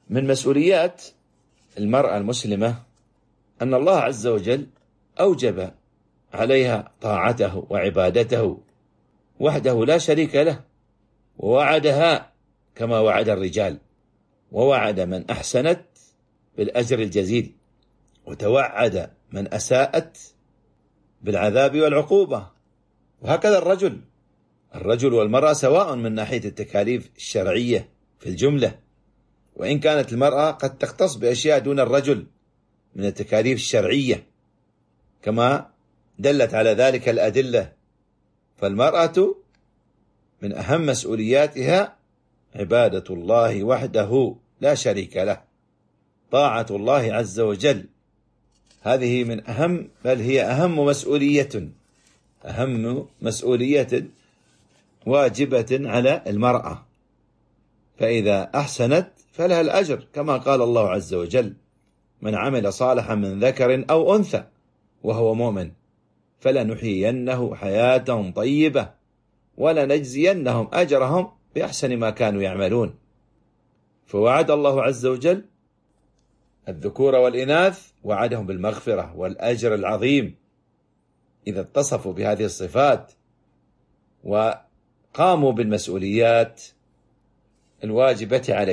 من مسؤوليات المرأة المسلمة أن الله عز وجل أوجب عليها طاعته وعبادته وحده لا شريك له، ووعدها كما وعد الرجال، ووعد من أحسنت بالأجر الجزيل، وتوعد من أساءت بالعذاب والعقوبة. وهكذا الرجل والمرأة سواء من ناحية التكاليف الشرعية في الجملة، وإن كانت المرأة قد تختص بأشياء دون الرجل من التكاليف الشرعية كما دلت على ذلك الأدلة. فالمرأة من أهم مسؤولياتها عبادة الله وحده لا شريك له، طاعة الله عز وجل. هذه من أهم، بل هي أهم مسؤولية واجبة على المرأة. فإذا أحسنت فلها الأجر كما قال الله عز وجل: من عمل صالحا من ذكر أو أنثى وهو مؤمن فلنحيينه حياة طيبة ولنجزينهم أجرهم بأحسن ما كانوا يعملون. فوعد الله عز وجل الذكور والإناث، وعدهم بالمغفرة والأجر العظيم إذا اتصفوا بهذه الصفات وقاموا بالمسؤوليات الواجبة عليهم.